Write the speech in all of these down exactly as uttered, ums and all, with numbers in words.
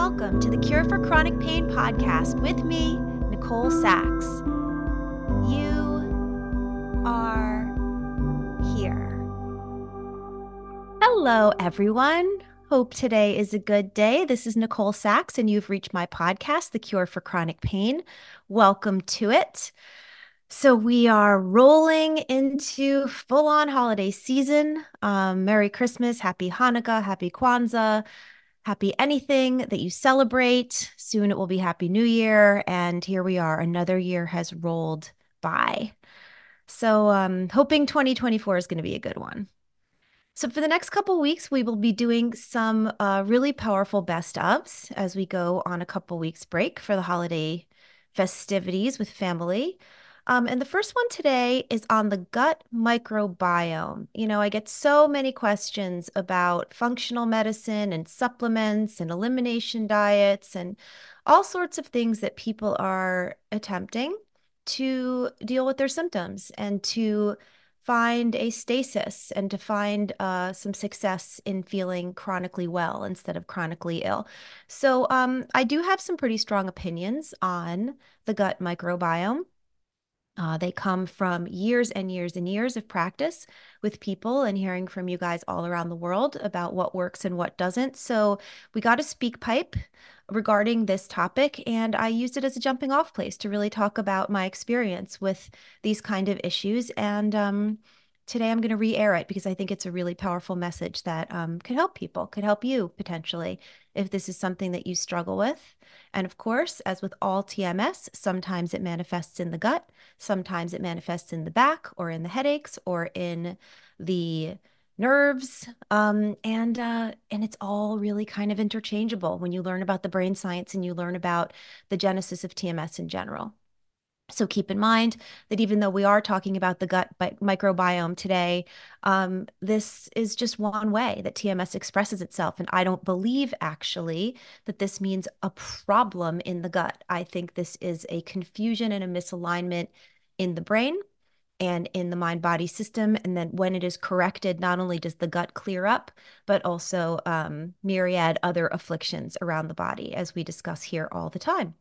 welcome to the Cure for Chronic Pain podcast with me, Nicole Sachs. You are here. Hello, everyone. Hope today is a good day. This is Nicole Sachs, and you've reached my podcast, The Cure for Chronic Pain. Welcome to it. So we are rolling into full-on holiday season. Um, Merry Christmas, Happy Hanukkah, Happy Kwanzaa. Happy anything that you celebrate. Soon it will be Happy New Year. And here we are. Another year has rolled by. So um, hoping twenty twenty-four is going to be a good one. So for the next couple weeks, we will be doing some uh, really powerful best ofs as we go on a couple weeks break for the holiday festivities with family. Um, and the first one today is on the gut microbiome. You know, I get so many questions about functional medicine and supplements and elimination diets and all sorts of things that people are attempting to deal with their symptoms and to find a stasis and to find uh, some success in feeling chronically well instead of chronically ill. So um, I do have some pretty strong opinions on the gut microbiome. Uh, they come from years and years and years of practice with people and hearing from you guys all around the world about what works and what doesn't. So we got a speak pipe regarding this topic, and I used it as a jumping off place to really talk about my experience with these kind of issues. And um, today I'm going to re-air it because I think it's a really powerful message that um, could help people, could help you potentially if this is something that you struggle with. And of course, as with all T M S, sometimes it manifests in the gut. Sometimes it manifests in the back or in the headaches or in the nerves. Um, and uh, and it's all really kind of interchangeable when you learn about the brain science and you learn about the genesis of T M S in general. So keep in mind that even though we are talking about the gut microbiome today, um, this is just one way that T M S expresses itself. And I don't believe actually that this means a problem in the gut. I think this is a confusion and a misalignment in the brain and in the mind-body system. And then when it is corrected, not only does the gut clear up, but also um, myriad other afflictions around the body, as we discuss here all the time.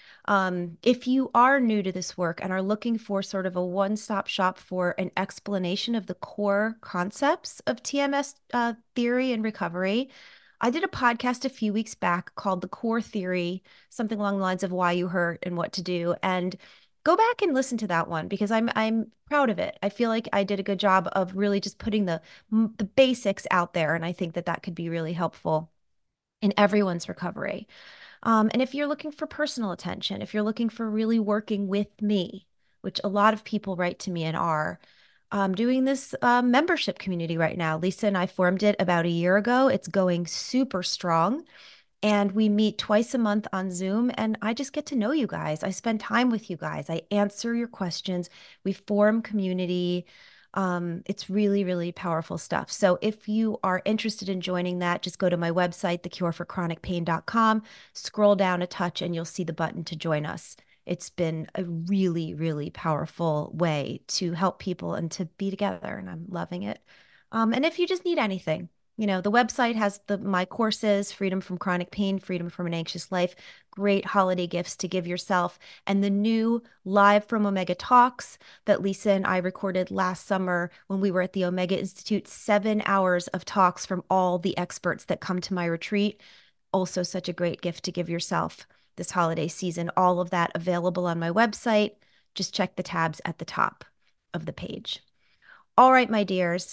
Um, if you are new to this work and are looking for sort of a one-stop shop for an explanation of the core concepts of T M S uh, theory and recovery, I did a podcast a few weeks back called The Core Theory, something along the lines of why you hurt and what to do. And go back and listen to that one because I'm I'm proud of it. I feel like I did a good job of really just putting the the basics out there, and I think that that could be really helpful in everyone's recovery. Um, and if you're looking for personal attention, if you're looking for really working with me, which a lot of people write to me and are, um, doing this uh, membership community right now. Lisa and I formed it about a year ago. It's going super strong. And we meet twice a month on Zoom, and I just get to know you guys. I spend time with you guys. I answer your questions. We form community. Um, it's really, really powerful stuff. So if you are interested in joining that, just go to my website, the cure for chronic pain dot com, scroll down a touch, and you'll see the button to join us. It's been a really, really powerful way to help people and to be together, and I'm loving it. Um, and if you just need anything, you know, the website has the my courses, Freedom from Chronic Pain, Freedom from an Anxious Life, great holiday gifts to give yourself, and the new Live from Omega Talks that Lisa and I recorded last summer when we were at the Omega Institute, seven hours of talks from all the experts that come to my retreat. Also such a great gift to give yourself this holiday season. All of that available on my website. Just check the tabs at the top of the page. All right, my dears.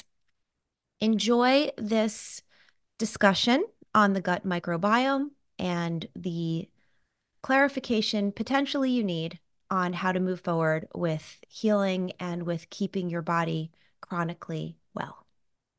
Enjoy this discussion on the gut microbiome and the clarification potentially you need on how to move forward with healing and with keeping your body chronically well.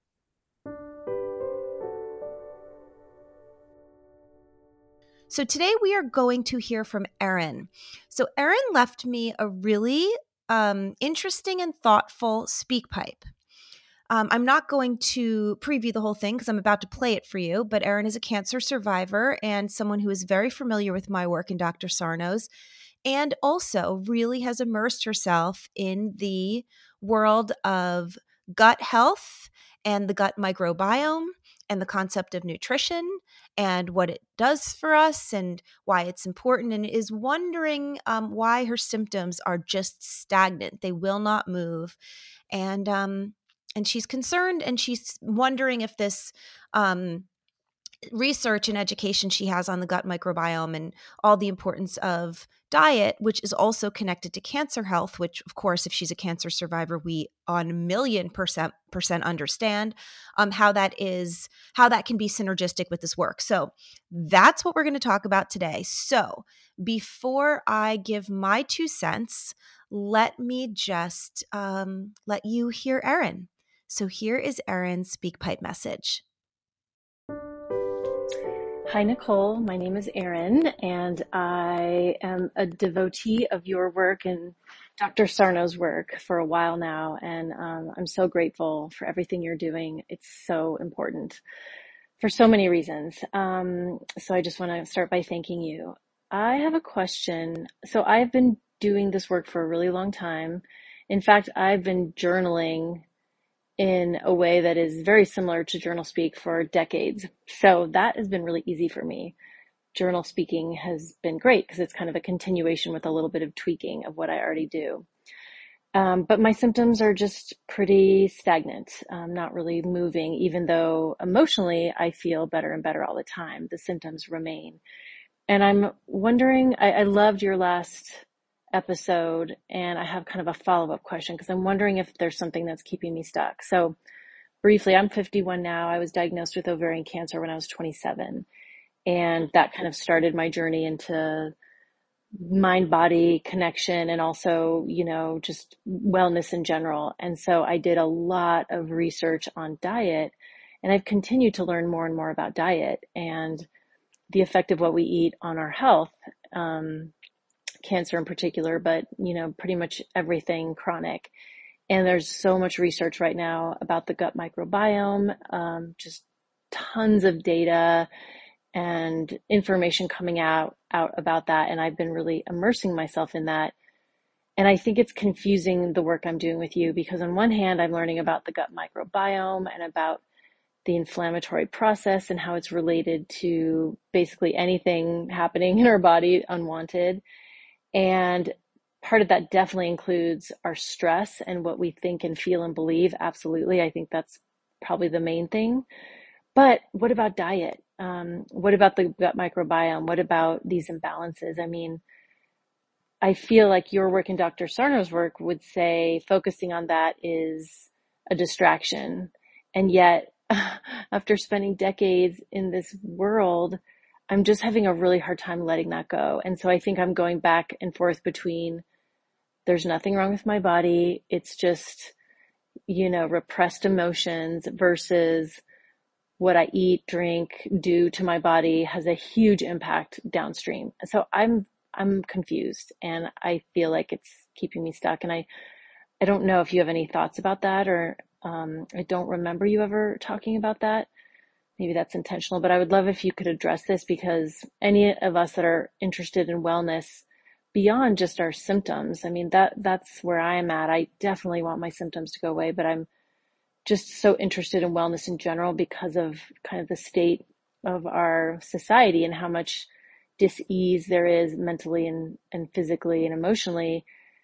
So today we are going to hear from Erin. So Erin left me a really um, interesting and thoughtful speak pipe. Um, I'm not going to preview the whole thing because I'm about to play it for you, but Erin is a cancer survivor and someone who is very familiar with my work in Doctor Sarno's, and also really has immersed herself in the world of gut health and the gut microbiome and the concept of nutrition and what it does for us and why it's important, and is wondering um, why her symptoms are just stagnant. They will not move. And um, and she's concerned, and she's wondering if this um, research and education she has on the gut microbiome and all the importance of diet, which is also connected to cancer health, which of course, if she's a cancer survivor, we on a million percent percent understand um, how that is, how that can be synergistic with this work. So that's what we're going to talk about today. So before I give my two cents, let me just um, let you hear Erin. So here is Erin's SpeakPipe message. Hi, Nicole. My name is Erin, and I am a devotee of your work and Doctor Sarno's work for a while now, and um, I'm so grateful for everything you're doing. It's so important for so many reasons. Um, so I just want to start by thanking you. I have a question. So I've been doing this work for a really long time. In fact, I've been journaling in a way that is very similar to journal speak for decades. So that has been really easy for me. Journal speaking has been great because it's kind of a continuation with a little bit of tweaking of what I already do. Um, but my symptoms are just pretty stagnant, um, not really moving, even though emotionally I feel better and better all the time. The symptoms remain. And I'm wondering, I, I loved your last episode, and I have kind of a follow-up question because I'm wondering if there's something that's keeping me stuck. So briefly, I'm fifty-one now. I was diagnosed with ovarian cancer when I was twenty-seven, and that kind of started my journey into mind-body connection and also, you know, just wellness in general. And so I did a lot of research on diet, and I've continued to learn more and more about diet and the effect of what we eat on our health, um, cancer in particular, but, you know, pretty much everything chronic. And there's so much research right now about the gut microbiome, um, just tons of data and information coming out, out about that. And I've been really immersing myself in that. And I think it's confusing the work I'm doing with you because on one hand, I'm learning about the gut microbiome and about the inflammatory process and how it's related to basically anything happening in our body unwanted. And part of that definitely includes our stress and what we think and feel and believe. Absolutely. I think that's probably the main thing. But what about diet? Um, what about the gut microbiome? What about these imbalances? I mean, I feel like your work and Doctor Sarno's work would say focusing on that is a distraction. And yet, after spending decades in this world, I'm just having a really hard time letting that go. And so I think I'm going back and forth between there's nothing wrong with my body. It's just, you know, repressed emotions versus what I eat, drink, do to my body has a huge impact downstream. So I'm I'm confused and I feel like it's keeping me stuck. And I, I don't know if you have any thoughts about that, or um, I don't remember you ever talking about that. Maybe that's intentional, but I would love if you could address this because any of us that are interested in wellness beyond just our symptoms, I mean, that that's where I am at. I definitely want my symptoms to go away, but I'm just so interested in wellness in general because of kind of the state of our society and how much dis-ease there is mentally and, and physically and emotionally.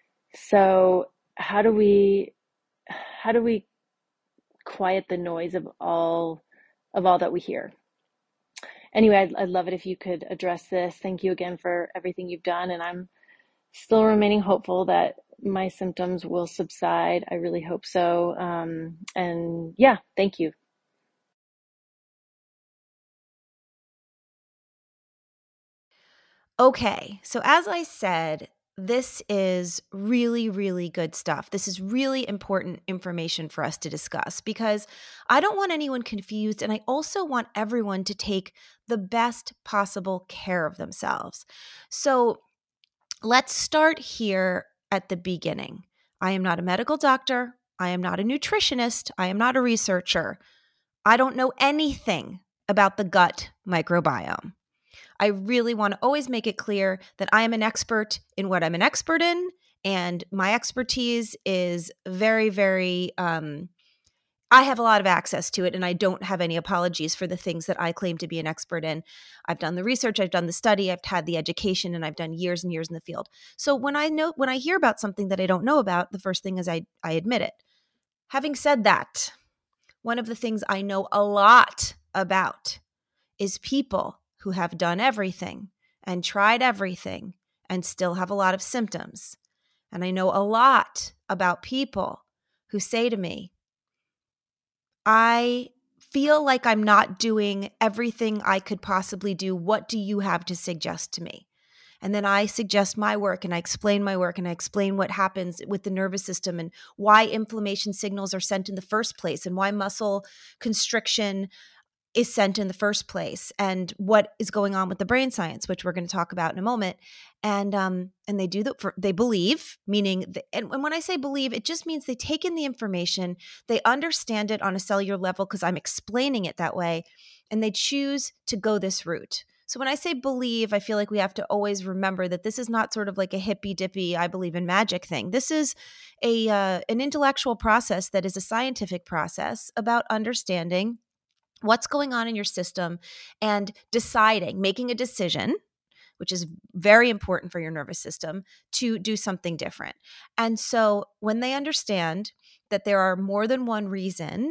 So how do we, how do we quiet the noise of all, of all that we hear? Anyway, I'd, I'd love it if you could address this. Thank you again for everything you've done. And I'm still remaining hopeful that my symptoms will subside. I really hope so. Um, and yeah, thank you. Okay, so as I said, this is really, really good stuff. This is really important information for us to discuss because I don't want anyone confused, and I also want everyone to take the best possible care of themselves. So let's start here at the beginning. I am not a medical doctor. I am not a nutritionist. I am not a researcher. I don't know anything about the gut microbiome. I really want to always make it clear that I am an expert in what I'm an expert in, and my expertise is very, very, um, I have a lot of access to it, and I don't have any apologies for the things that I claim to be an expert in. I've done the research, I've done the study, I've had the education, and I've done years and years in the field. So when I know when I hear about something that I don't know about, the first thing is I I admit it. Having said that, one of the things I know a lot about is people who have done everything and tried everything and still have a lot of symptoms. And I know a lot about people who say to me, I feel like I'm not doing everything I could possibly do. What do you have to suggest to me? And then I suggest my work and I explain my work and I explain what happens with the nervous system and why inflammation signals are sent in the first place and why muscle constriction is sent in the first place and what is going on with the brain science, which we're going to talk about in a moment. And um, and they do that for, they believe, meaning, the, and, and when I say believe, it just means they take in the information, they understand it on a cellular level because I'm explaining it that way, and they choose to go this route. So when I say believe, I feel like we have to always remember that this is not sort of like a hippy dippy, I believe in magic thing. This is a uh, an intellectual process that is a scientific process about understanding what's going on in your system and deciding, making a decision, which is very important for your nervous system, to do something different. And so when they understand that there are more than one reason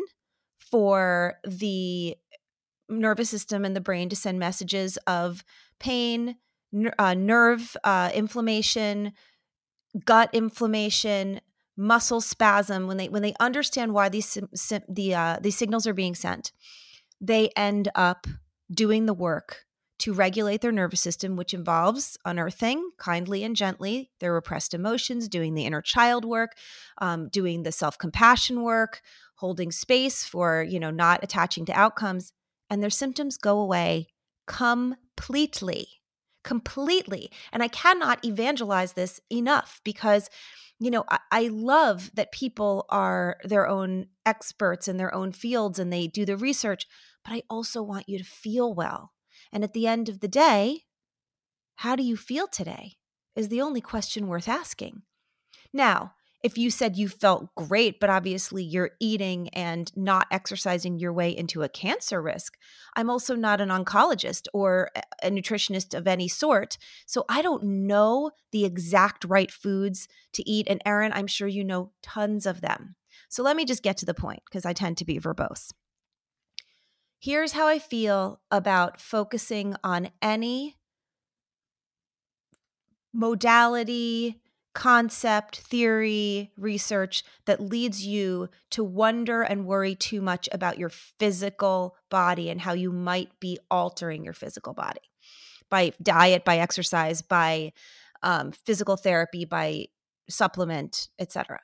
for the nervous system and the brain to send messages of pain, ner- uh, nerve uh, inflammation, gut inflammation, muscle spasm, when they when they understand why these the uh, these signals are being sent, they end up doing the work to regulate their nervous system, which involves unearthing kindly and gently their repressed emotions, doing the inner child work, um, doing the self-compassion work, holding space for, you know, not attaching to outcomes, and their symptoms go away completely, completely. And I cannot evangelize this enough because, you know, I, I love that people are their own experts in their own fields and they do the research, but I also want you to feel well. And at the end of the day, how do you feel today is the only question worth asking. Now, if you said you felt great, but obviously you're eating and not exercising your way into a cancer risk, I'm also not an oncologist or a nutritionist of any sort. So I don't know the exact right foods to eat. And Erin, I'm sure you know tons of them. So let me just get to the point because I tend to be verbose. Here's how I feel about focusing on any modality, concept, theory, research that leads you to wonder and worry too much about your physical body and how you might be altering your physical body by diet, by exercise, by um, physical therapy, by supplement, et cetera.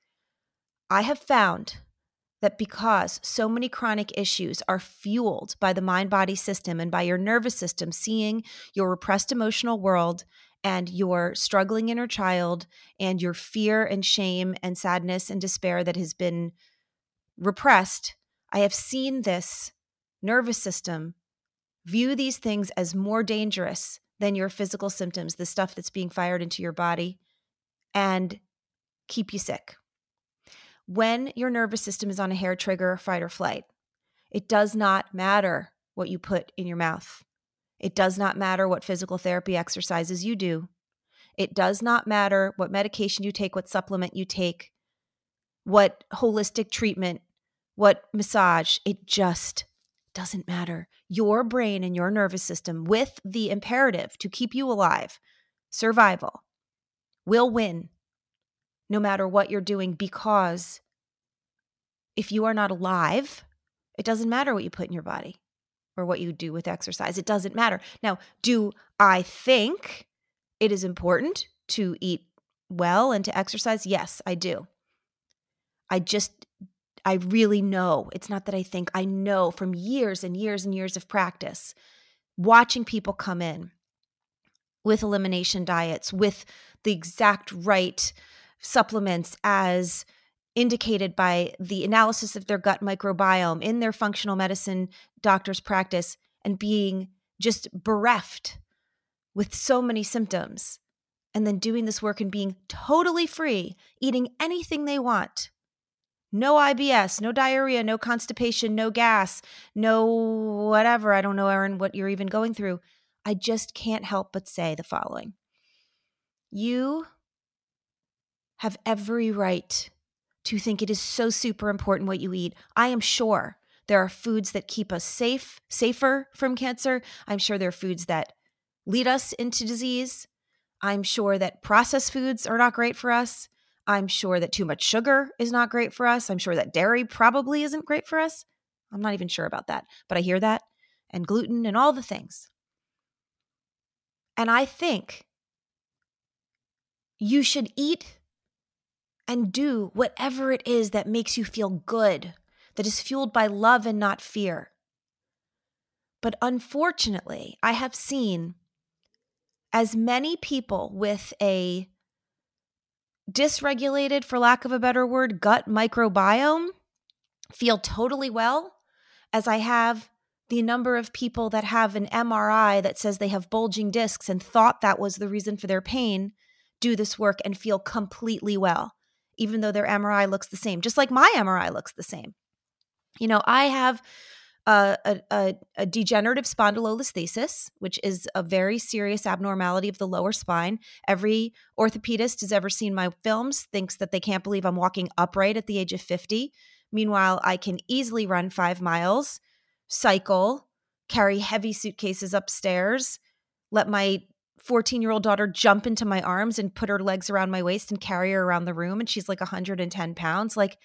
I have found that because so many chronic issues are fueled by the mind-body system and by your nervous system seeing your repressed emotional world and your struggling inner child and your fear and shame and sadness and despair that has been repressed, I have seen this nervous system view these things as more dangerous than your physical symptoms, the stuff that's being fired into your body, and keep you sick. When your nervous system is on a hair trigger, fight or flight, it does not matter what you put in your mouth. It does not matter what physical therapy exercises you do. It does not matter what medication you take, what supplement you take, what holistic treatment, what massage. It just doesn't matter. Your brain and your nervous system, with the imperative to keep you alive, survival, will win no matter what you're doing, because if you are not alive, it doesn't matter what you put in your body or what you do with exercise. It doesn't matter. Now, do I think it is important to eat well and to exercise? Yes, I do. I just, I really know. It's not that I think, I know from years and years and years of practice, watching people come in with elimination diets, with the exact right supplements as indicated by the analysis of their gut microbiome in their functional medicine doctor's practice, and being just bereft with so many symptoms, and then doing this work and being totally free, eating anything they want, No I B S, no diarrhea, no constipation, no gas, no whatever. I don't know, Erin, what you're even going through. I just can't help but say the following. You have every right to think it is so super important what you eat. I am sure there are foods that keep us safe, safer from cancer. I'm sure there are foods that lead us into disease. I'm sure that processed foods are not great for us. I'm sure that too much sugar is not great for us. I'm sure that dairy probably isn't great for us. I'm not even sure about that, but I hear that, and gluten and all the things. And I think you should eat and do whatever it is that makes you feel good, that is fueled by love and not fear. But unfortunately, I have seen as many people with a dysregulated, for lack of a better word, gut microbiome feel totally well as I have the number of people that have an M R I that says they have bulging discs and thought that was the reason for their pain do this work and feel completely well, even though their M R I looks the same, just like my M R I looks the same. You know, I have a, a, a, a degenerative spondylolisthesis, which is a very serious abnormality of the lower spine. Every orthopedist who's ever seen my films thinks that they can't believe I'm walking upright at the age of fifty. Meanwhile, I can easily run five miles, cycle, carry heavy suitcases upstairs, let my fourteen-year-old daughter jump into my arms and put her legs around my waist and carry her around the room, and she's like one hundred ten pounds. Like,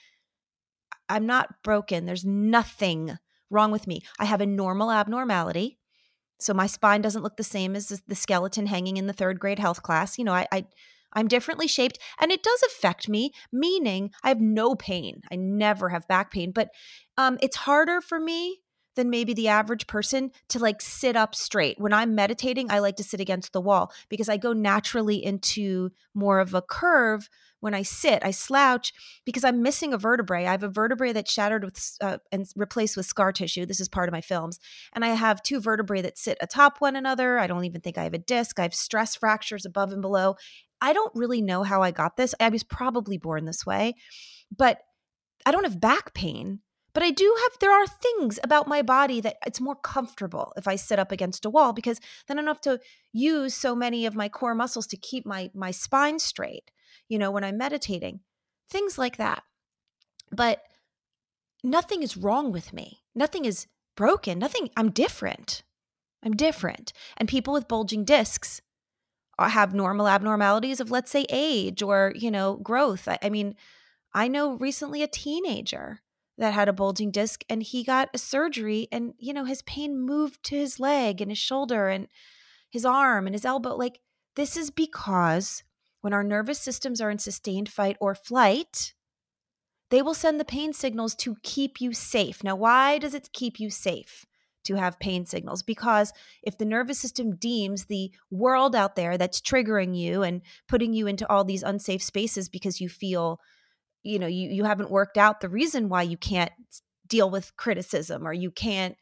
I'm not broken. There's nothing wrong with me. I have a normal abnormality. So my spine doesn't look the same as the skeleton hanging in the third grade health class. You know, I, I I'm differently shaped, and it does affect me, meaning I have no pain. I never have back pain, but um, it's harder for me than maybe the average person to like sit up straight. When I'm meditating, I like to sit against the wall because I go naturally into more of a curve. When I sit, I slouch because I'm missing a vertebrae. I have a vertebrae that's shattered with uh, and replaced with scar tissue. This is part of my films. And I have two vertebrae that sit atop one another. I don't even think I have a disc. I have stress fractures above and below. I don't really know how I got this. I was probably born this way, but I don't have back pain. But I do have, there are things about my body that it's more comfortable if I sit up against a wall because then I don't have to use so many of my core muscles to keep my my spine straight, you know, when I'm meditating. Things like that. But nothing is wrong with me. Nothing is broken. Nothing, I'm different. I'm different. And people with bulging discs have normal abnormalities of, let's say, age or, you know, growth. I, I mean, I know recently a teenager that had a bulging disc and he got a surgery and, you know, his pain moved to his leg and his shoulder and his arm and his elbow. Like, this is because when our nervous systems are in sustained fight or flight, they will send the pain signals to keep you safe. Now, why does it keep you safe to have pain signals? Because if the nervous system deems the world out there that's triggering you and putting you into all these unsafe spaces because you feel, you know, you, you haven't worked out the reason why you can't deal with criticism or you can't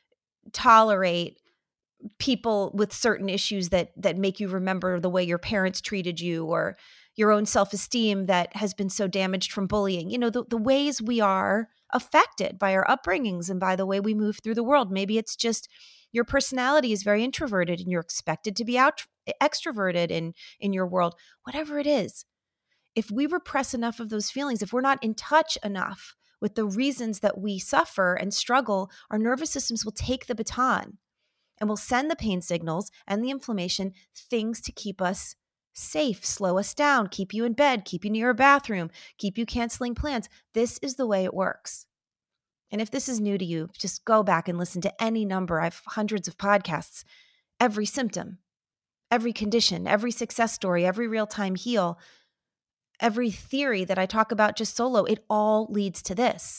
tolerate people with certain issues that that make you remember the way your parents treated you or your own self-esteem that has been so damaged from bullying. You know, the, the ways we are affected by our upbringings and by the way we move through the world. Maybe it's just your personality is very introverted and you're expected to be out extroverted in in your world. Whatever it is, if we repress enough of those feelings, if we're not in touch enough with the reasons that we suffer and struggle, our nervous systems will take the baton and will send the pain signals and the inflammation, things to keep us safe, slow us down, keep you in bed, keep you near a bathroom, keep you canceling plans. This is the way it works. And if this is new to you, just go back and listen to any number. I have hundreds of podcasts. Every symptom, every condition, every success story, every real-time heal, every theory that I talk about just solo, it all leads to this.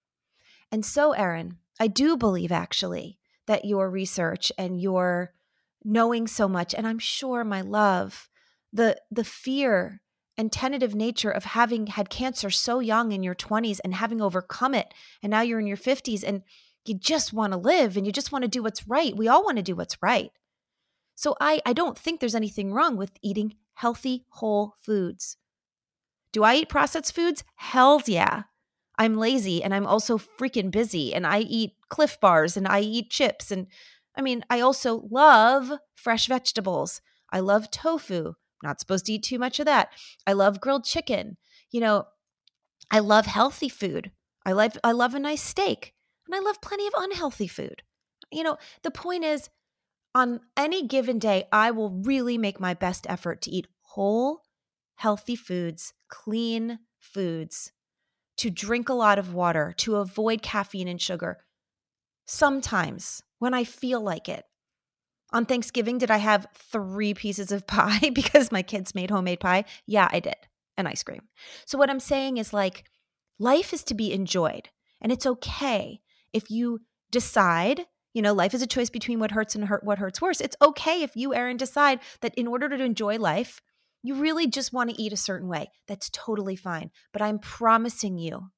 And so, Erin, I do believe actually that your research and your knowing so much, and I'm sure, my love, the the fear and tentative nature of having had cancer so young in your twenties and having overcome it, and now you're in your fifties and you just want to live and you just want to do what's right. We all want to do what's right. So I, I don't think there's anything wrong with eating healthy, whole foods. Do I eat processed foods? Hells yeah. I'm lazy and I'm also freaking busy and I eat Cliff Bars and I eat chips. And I mean, I also love fresh vegetables. I love tofu. Not supposed to eat too much of that. I love grilled chicken. You know, I love healthy food. I love I love a nice steak. And I love plenty of unhealthy food. You know, the point is on any given day, I will really make my best effort to eat whole, healthy foods, clean foods, to drink a lot of water, to avoid caffeine and sugar. Sometimes when I feel like it. On Thanksgiving, did I have three pieces of pie because my kids made homemade pie? Yeah, I did. And ice cream. So what I'm saying is like, life is to be enjoyed. And it's okay if you decide, you know, life is a choice between what hurts and hurt, what hurts worse. It's okay if you, Erin, decide that in order to enjoy life, you really just want to eat a certain way. That's totally fine. But I'm promising you,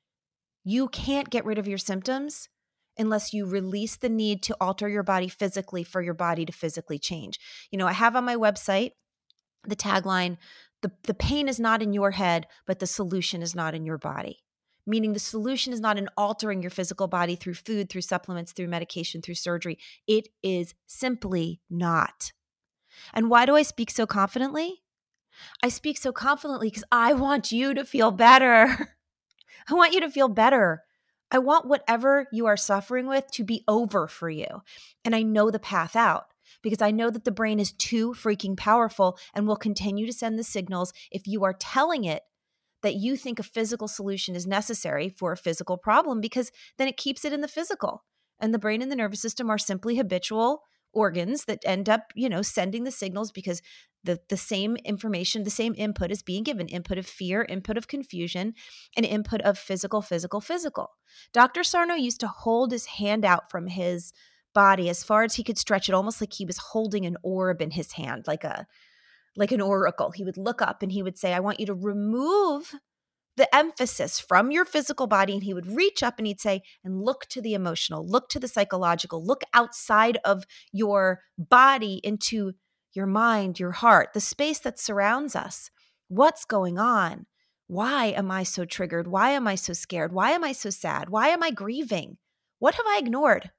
you can't get rid of your symptoms unless you release the need to alter your body physically for your body to physically change. You know, I have on my website the tagline, the, the pain is not in your head, but the solution is not in your body. Meaning the solution is not in altering your physical body through food, through supplements, through medication, through surgery. It is simply not. And why do I speak so confidently? I speak so confidently because I want you to feel better. I want you to feel better. I want whatever you are suffering with to be over for you. And I know the path out because I know that the brain is too freaking powerful and will continue to send the signals if you are telling it that you think a physical solution is necessary for a physical problem, because then it keeps it in the physical. And the brain and the nervous system are simply habitual organs that end up, you know, sending the signals because the, the same information, the same input is being given, input of fear, input of confusion, and input of physical, physical, physical. Doctor Sarno used to hold his hand out from his body as far as he could stretch it, almost like he was holding an orb in his hand, like a like an oracle. He would look up and he would say, I want you to remove the emphasis from your physical body. And he would reach up and he'd say, and look to the emotional, look to the psychological, look outside of your body into your mind, your heart, the space that surrounds us. What's going on? Why am I so triggered? Why am I so scared? Why am I so sad? Why am I grieving? What have I ignored?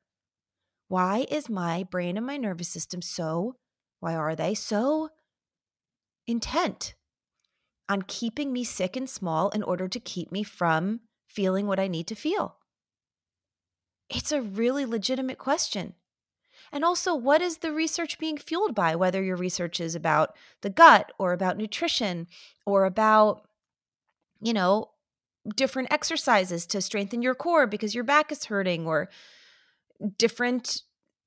Why is my brain and my nervous system so, why are they so intent on keeping me sick and small in order to keep me from feeling what I need to feel? It's a really legitimate question. And also, what is the research being fueled by? Whether your research is about the gut or about nutrition or about, you know, different exercises to strengthen your core because your back is hurting, or different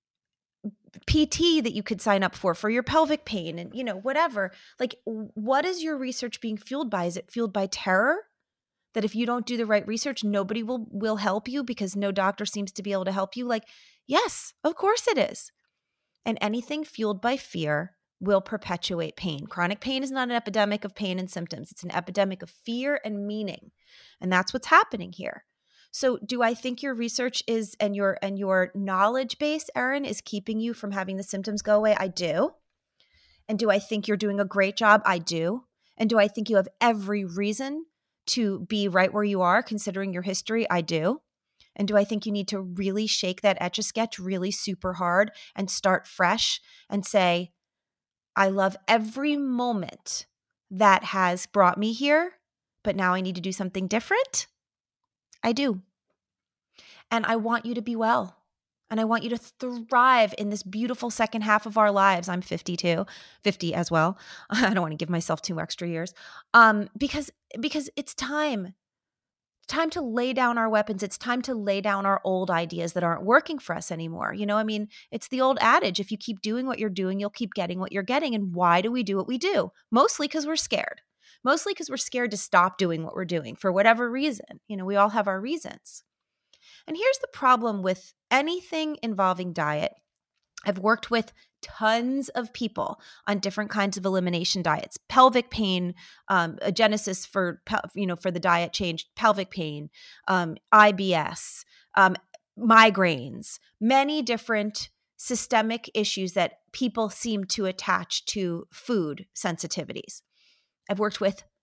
P T that you could sign up for for your pelvic pain, and, you know, whatever. Like, what is your research being fueled by? Is it fueled by terror? That if you don't do the right research, nobody will will help you because no doctor seems to be able to help you? Like, yes, of course it is. And anything fueled by fear will perpetuate pain. Chronic pain is not an epidemic of pain and symptoms. It's an epidemic of fear and meaning. And that's what's happening here. So do I think your research is and your and your knowledge base, Erin, is keeping you from having the symptoms go away? I do. And do I think you're doing a great job? I do. And do I think you have every reason to be right where you are considering your history? I do. And do I think you need to really shake that Etch-a-Sketch really super hard and start fresh and say, I love every moment that has brought me here, but now I need to do something different? I do. And I want you to be well. And I want you to thrive in this beautiful second half of our lives. I'm fifty-two, fifty as well. I don't want to give myself two extra years. Um, because, because it's time. It's time to lay down our weapons. It's time to lay down our old ideas that aren't working for us anymore. You know, I mean, it's the old adage, if you keep doing what you're doing, you'll keep getting what you're getting. And why do we do what we do? Mostly because we're scared. Mostly because we're scared to stop doing what we're doing for whatever reason. You know, we all have our reasons. And here's the problem with anything involving diet. I've worked with tons of people on different kinds of elimination diets, pelvic pain, um, a genesis for, you know, for the diet change, pelvic pain, um, I B S, um, migraines, many different systemic issues that people seem to attach to food sensitivities. I've worked with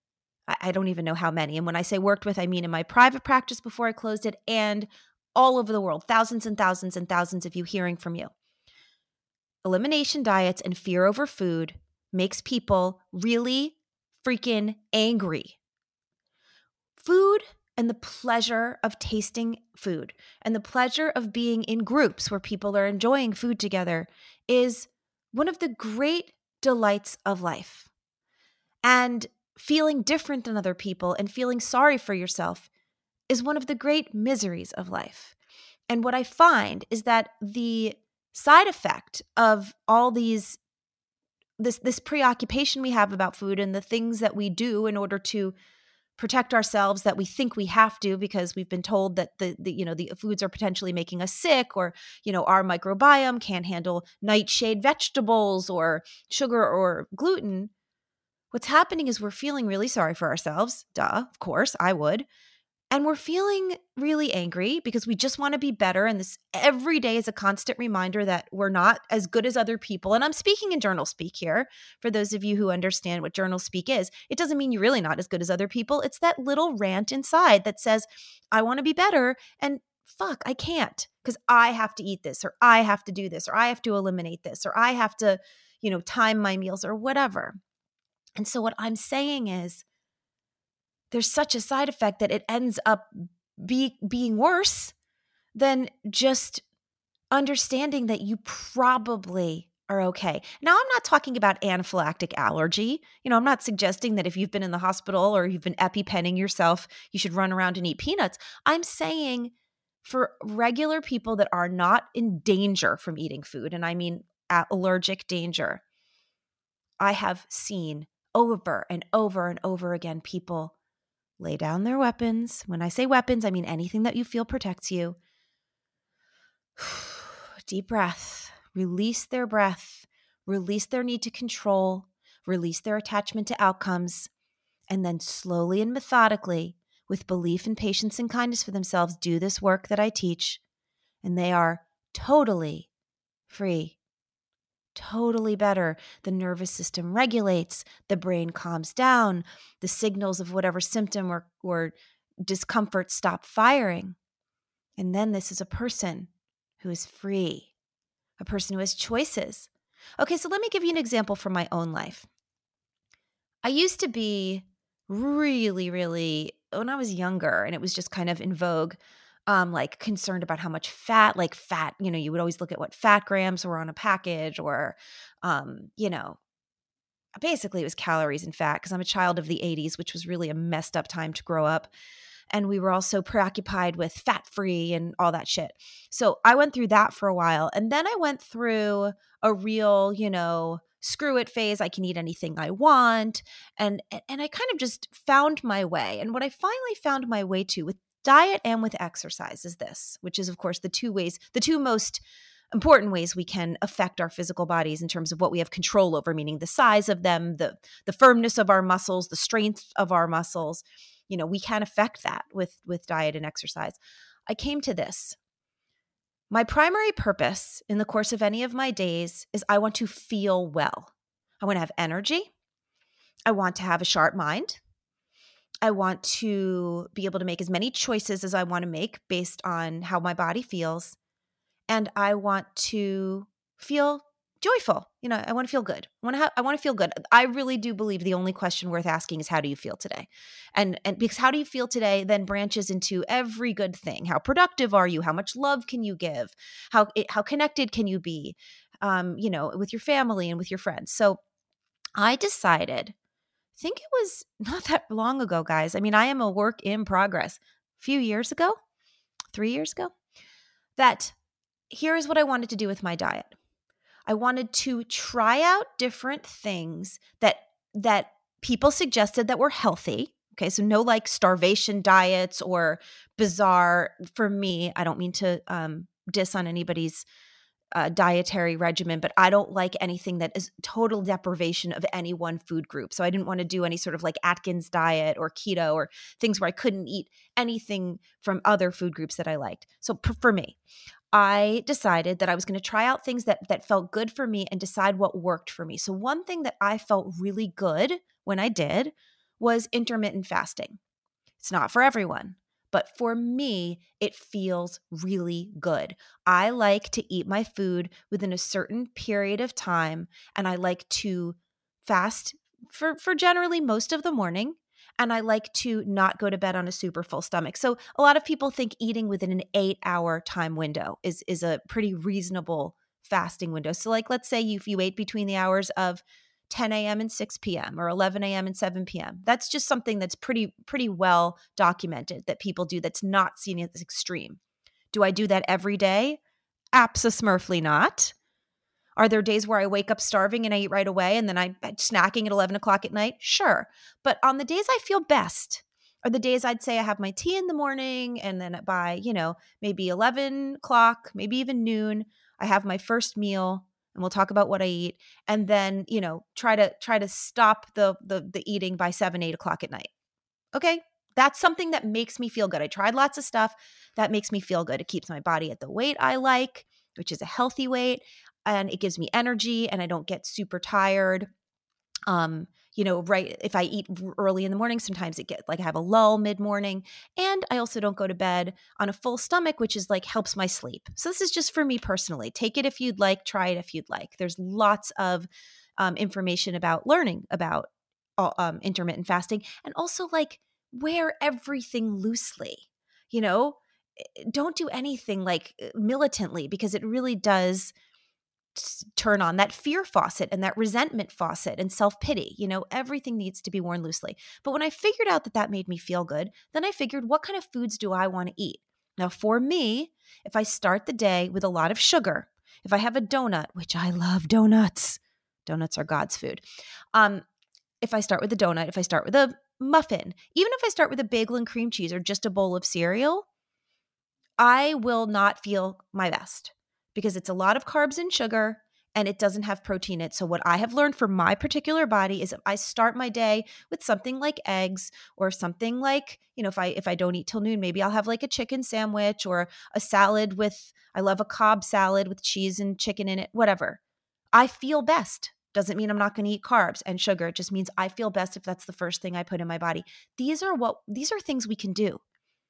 I, I don't even know how many. And when I say worked with, I mean in my private practice before I closed it and all over the world, thousands and thousands and thousands of you hearing from you. Elimination diets and fear over food makes people really freaking angry. Food and the pleasure of tasting food and the pleasure of being in groups where people are enjoying food together is one of the great delights of life. And feeling different than other people and feeling sorry for yourself is one of the great miseries of life. And what I find is that the side effect of all these this this preoccupation we have about food and the things that we do in order to protect ourselves that we think we have to because we've been told that the, the you know the foods are potentially making us sick, or you know our microbiome can't handle nightshade vegetables or sugar or gluten. What's happening is we're feeling really sorry for ourselves. Duh, of course, I would. And we're feeling really angry because we just want to be better. And this every day is a constant reminder that we're not as good as other people. And I'm speaking in journal speak here. For those of you who understand what journal speak is, it doesn't mean you're really not as good as other people. It's that little rant inside that says, I want to be better. And fuck, I can't because I have to eat this, or I have to do this, or I have to eliminate this, or I have to, you know, time my meals or whatever. And so what I'm saying is, there's such a side effect that it ends up be, being worse than just understanding that you probably are okay. Now, I'm not talking about anaphylactic allergy. You know, I'm not suggesting that if you've been in the hospital or you've been EpiPenning yourself, you should run around and eat peanuts. I'm saying for regular people that are not in danger from eating food, and I mean allergic danger, I have seen over and over and over again people lay down their weapons. When I say weapons, I mean anything that you feel protects you. Deep breath. Release their breath. Release their need to control. Release their attachment to outcomes. And then slowly and methodically, with belief and patience and kindness for themselves, do this work that I teach. And they are totally free. Totally better. The nervous system regulates, the brain calms down, the signals of whatever symptom or, or discomfort stop firing. And then this is a person who is free, a person who has choices. Okay, so let me give you an example from my own life. I used to be really, really, when I was younger, and it was just kind of in vogue, Um, like concerned about how much fat, like fat, you know, you would always look at what fat grams were on a package, or, um, you know, basically it was calories and fat, because I'm a child of the eighties, which was really a messed up time to grow up. And we were also preoccupied with fat free and all that shit. So I went through that for a while. And then I went through a real, you know, screw it phase. I can eat anything I want. And, and I kind of just found my way. And what I finally found my way to with diet and with exercise is this, which is, of course, the two ways, the two most important ways we can affect our physical bodies in terms of what we have control over, meaning the size of them, the, the firmness of our muscles, the strength of our muscles. You know, we can affect that with, with diet and exercise. I came to this. My primary purpose in the course of any of my days is I want to feel well. I want to have energy. I want to have a sharp mind. I want to be able to make as many choices as I want to make based on how my body feels. And I want to feel joyful. You know, I want to feel good. I want to have, I want to feel good. I really do believe the only question worth asking is, how do you feel today? And, and because how do you feel today then branches into every good thing. How productive are you? How much love can you give? How, how connected can you be, um, you know, with your family and with your friends? So I decided, I think it was not that long ago, guys. I mean, I am a work in progress. A few years ago, three years ago, that here is what I wanted to do with my diet. I wanted to try out different things that that people suggested that were healthy. Okay, so no like starvation diets or bizarre, for me, I don't mean to um, diss on anybody's uh, dietary regimen, but I don't like anything that is total deprivation of any one food group. So I didn't want to do any sort of like Atkins diet or keto or things where I couldn't eat anything from other food groups that I liked. So p- for me, I decided that I was going to try out things that that felt good for me and decide what worked for me. So one thing that I felt really good when I did was intermittent fasting. It's not for everyone, but for me, it feels really good. I like to eat my food within a certain period of time, and I like to fast for, for generally most of the morning. And I like to not go to bed on a super full stomach. So a lot of people think eating within an eight hour time window is, is a pretty reasonable fasting window. So like, let's say you, if you ate between the hours of ten a.m. and six p.m. or eleven a.m. and seven p.m. That's just something that's pretty, pretty well documented that people do that's not seen as extreme. Do I do that every day? Abso-smurfly not. Are there days where I wake up starving and I eat right away and then I'm snacking at eleven o'clock at night? Sure. But on the days I feel best are the days I'd say I have my tea in the morning and then by, you know, maybe eleven o'clock, maybe even noon, I have my first meal and we'll talk about what I eat. And then, you know, try to try to stop the the, the eating by seven, eight o'clock at night. Okay. That's something that makes me feel good. I tried lots of stuff that makes me feel good. It keeps my body at the weight I like, which is a healthy weight. And it gives me energy and I don't get super tired. Um, you know, right. If I eat early in the morning, sometimes it gets like I have a lull mid-morning, and I also don't go to bed on a full stomach, which is like helps my sleep. So this is just for me personally. Take it if you'd like, try it if you'd like. There's lots of um, information about learning about um, intermittent fasting, and also like wear everything loosely, you know, don't do anything like militantly because it really does turn on that fear faucet and that resentment faucet and self-pity. You know, everything needs to be worn loosely. But when I figured out that that made me feel good, then I figured, what kind of foods do I want to eat? Now, for me, if I start the day with a lot of sugar, if I have a donut, which I love donuts, donuts are God's food. Um, if I start with a donut, if I start with a muffin, even if I start with a bagel and cream cheese or just a bowl of cereal, I will not feel my best because it's a lot of carbs and sugar and it doesn't have protein in it. So what I have learned for my particular body is if I start my day with something like eggs or something like, you know, if I if I don't eat till noon, maybe I'll have like a chicken sandwich or a salad with, I love a Cobb salad with cheese and chicken in it, whatever. I feel best. Doesn't mean I'm not going to eat carbs and sugar. It just means I feel best if that's the first thing I put in my body. These are what these are things we can do.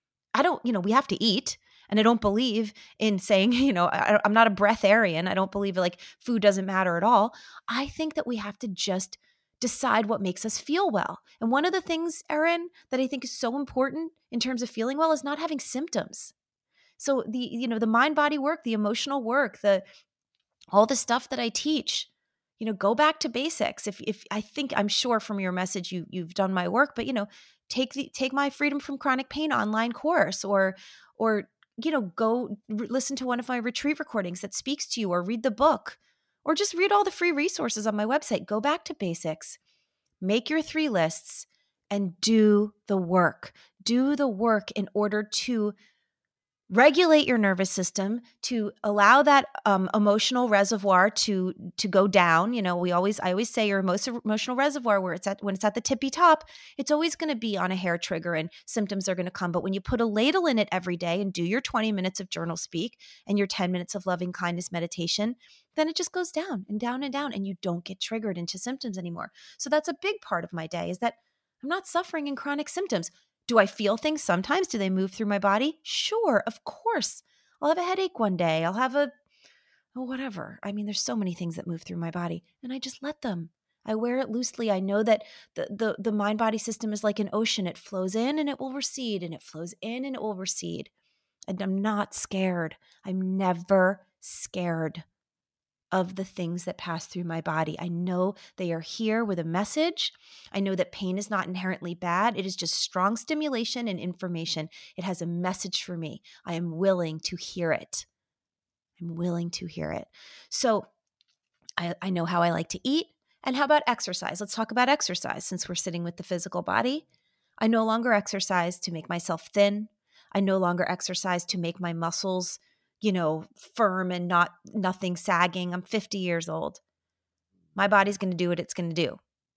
I don't, you know, we have to eat. And I don't believe in saying, you know, I, I'm not a breatharian. I don't believe like food doesn't matter at all. I think that we have to just decide what makes us feel well. And one of the things, Erin, that I think is so important in terms of feeling well is not having symptoms. So the, you know, the mind body work, the emotional work, the all the stuff that I teach, you know, go back to basics. If if I think I'm sure from your message you you've done my work, but you know, take the take my Freedom from Chronic Pain online course or or you know, go re- listen to one of my retreat recordings that speaks to you or read the book or just read all the free resources on my website. Go back to basics, make your three lists and do the work. Do the work in order to regulate your nervous system, to allow that um, emotional reservoir to to go down. You know, we always I always say your emotional emotional reservoir, where it's at when it's at the tippy top, it's always going to be on a hair trigger and symptoms are going to come. But when you put a ladle in it every day and do your twenty minutes of journal speak and your ten minutes of loving kindness meditation, then it just goes down and down and down, and you don't get triggered into symptoms anymore. So that's a big part of my day, is that I'm not suffering in chronic symptoms. Do I feel things sometimes? Do they move through my body? Sure, of course. I'll have a headache one day. I'll have a, oh, whatever. I mean, there's so many things that move through my body, and I just let them. I wear it loosely. I know that the the, the mind-body system is like an ocean. It flows in and it will recede, and it flows in and it will recede. And I'm not scared. I'm never scared of the things that pass through my body. I know they are here with a message. I know that pain is not inherently bad. It is just strong stimulation and information. It has a message for me. I am willing to hear it. I'm willing to hear it. So I, I know how I like to eat. And how about exercise? Let's talk about exercise since we're sitting with the physical body. I no longer exercise to make myself thin. I no longer exercise to make my muscles, you know, firm and not nothing sagging. I'm fifty years old. My body's going to do what it's going to do.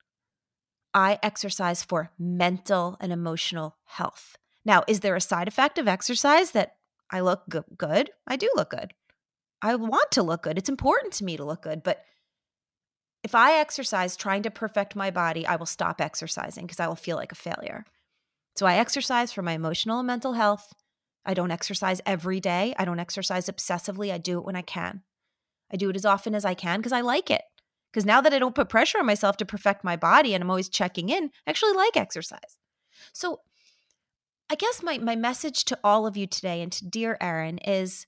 I exercise for mental and emotional health. Now, is there a side effect of exercise that I look go- good? I do look good. I want to look good. It's important to me to look good, but If I exercise trying to perfect my body, I will stop exercising because I will feel like a failure. So I exercise for my emotional and mental health. I don't exercise every day. I don't exercise obsessively. I do it when I can. I do it as often as I can because I like it. Because now that I don't put pressure on myself to perfect my body and I'm always checking in, I actually like exercise. So I guess my, my message to all of you today and to dear Erin is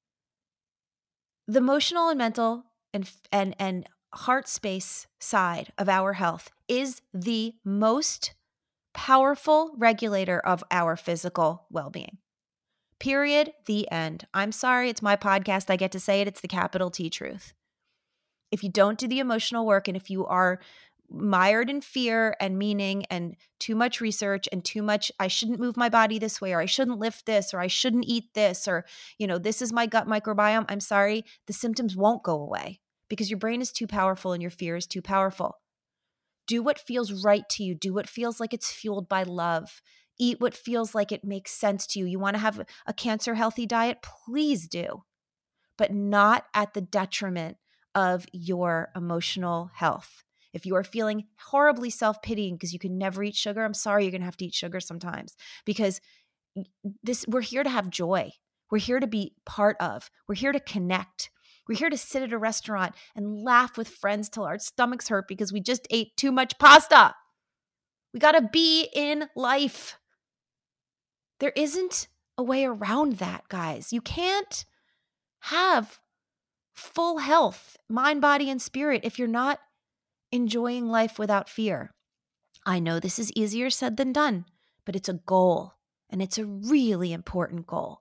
the emotional and mental and and and heart space side of our health is the most powerful regulator of our physical well-being. Period. The end. I'm sorry. It's my podcast. I get to say it. It's the capital T truth. If you don't do the emotional work and if you are mired in fear and meaning and too much research and too much, I shouldn't move my body this way, or I shouldn't lift this, or I shouldn't eat this, or, you know, this is my gut microbiome, I'm sorry, the symptoms won't go away because your brain is too powerful and your fear is too powerful. Do what feels right to you. Do what feels like it's fueled by love. Eat what feels like it makes sense to you. You want to have a cancer healthy diet? Please do, but not at the detriment of your emotional health. If you are feeling horribly self-pitying because you can never eat sugar, I'm sorry, you're going to have to eat sugar sometimes because this we're here to have joy. We're here to be part of. We're here to connect. We're here to sit at a restaurant and laugh with friends till our stomachs hurt because we just ate too much pasta. We got to be in life. There isn't a way around that, guys. You can't have full health, mind, body, and spirit if you're not enjoying life without fear. I know this is easier said than done, but it's a goal, and it's a really important goal.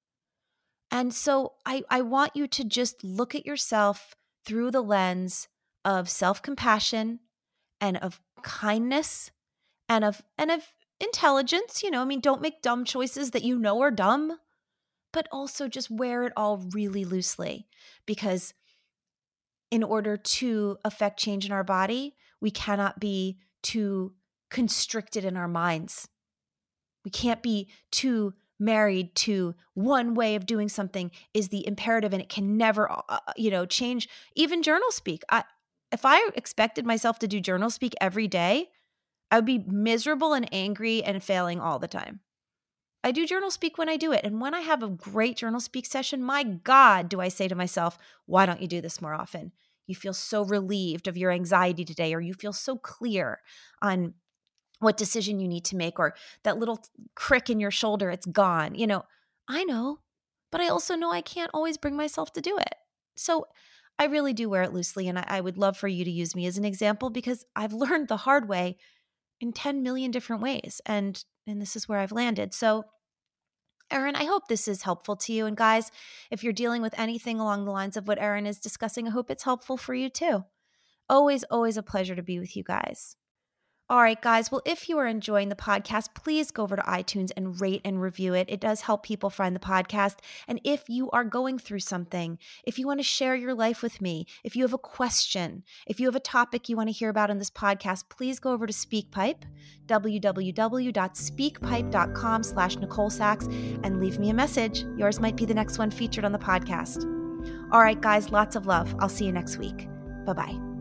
And so I, I want you to just look at yourself through the lens of self-compassion and of kindness and of and of intelligence. You know, I mean, don't make dumb choices that you know are dumb, but also just wear it all really loosely, because in order to affect change in our body, we cannot be too constricted in our minds. We can't be too married to one way of doing something is the imperative, and it can never, uh, you know, change. Even journal speak. I, if I expected myself to do journal speak every day, I would be miserable and angry and failing all the time. I do journal speak when I do it. And when I have a great journal speak session, my God, do I say to myself, why don't you do this more often? You feel so relieved of your anxiety today, or you feel so clear on what decision you need to make, or that little crick in your shoulder, it's gone. You know, I know, but I also know I can't always bring myself to do it. So I really do wear it loosely. And I, I would love for you to use me as an example, because I've learned the hard way in ten million different ways. And, and this is where I've landed. So Erin, I hope this is helpful to you. And guys, if you're dealing with anything along the lines of what Erin is discussing, I hope it's helpful for you too. Always, always a pleasure to be with you guys. All right, guys. Well, if you are enjoying the podcast, please go over to iTunes and rate and review it. It does help people find the podcast. And if you are going through something, if you want to share your life with me, if you have a question, if you have a topic you want to hear about in this podcast, please go over to SpeakPipe, www.speakpipe.com slash Nicole Sachs, and leave me a message. Yours might be the next one featured on the podcast. All right, guys, lots of love. I'll see you next week. Bye-bye.